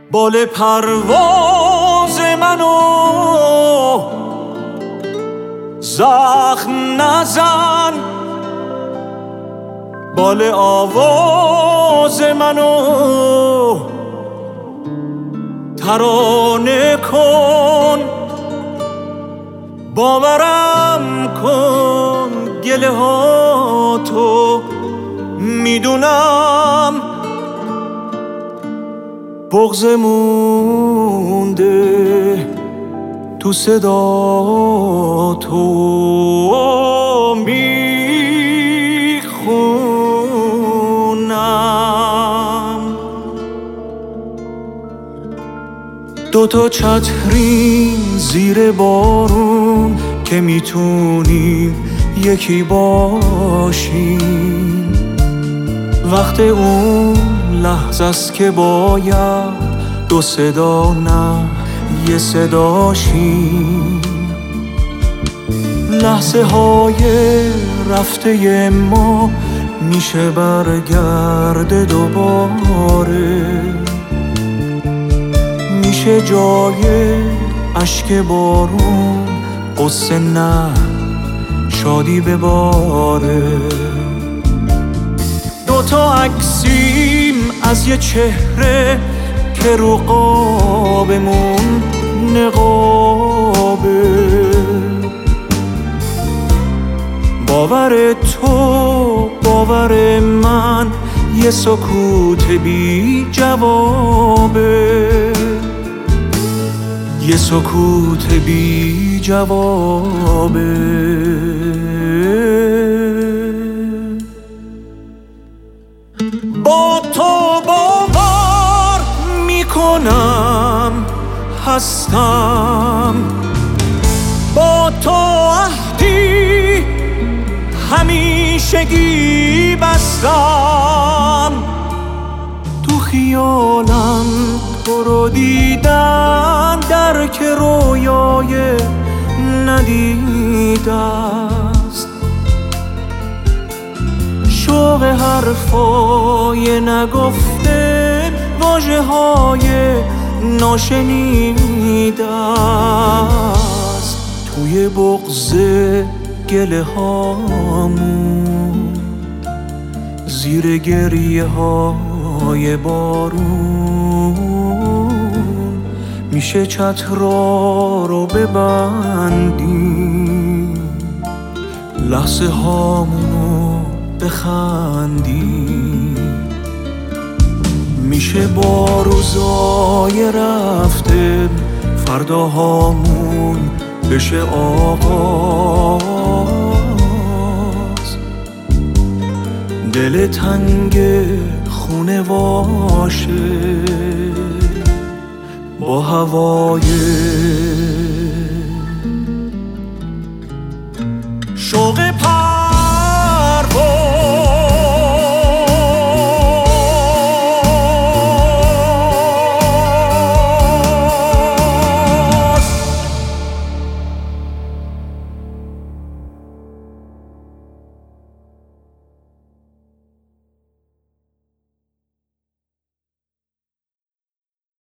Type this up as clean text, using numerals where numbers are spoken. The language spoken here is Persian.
بال پرواز منو زخم نزن، بال آواز منو ترانه کن، باورم کن گله ها تو میدونم بغض مونده تو صدا تو میخونم. دوتا چترین زیر بارون که میتونیم یکی باشیم، وقت اون لحظه است که باید دو صدا نه یه صدا شیم. لحظه های رفته ما میشه برگرده دوباره، میشه جای اشک بارون قصه نه شادی بباره. دوتا عکسیم از یه چهره که رو قابمون نقابه، باور تو باور من یه سکوت بی جوابه، یه سکوت بی جوابه. با تو باور میکنم هستم، با تو عهدی همیشگی بستم. تو خیالم تو رو دیدم، درک رویای ندیده است، شوق حرفای نگفته واژه های ناشنیده است. توی بغض گله هامون زیر گریه های بارون میشه چترا رو ببندیم، لحظه هامونو بخندیم. میشه با روزای رفته فرداهامون بشه آغاز، دل تنگ خونه واشه با هوای شوق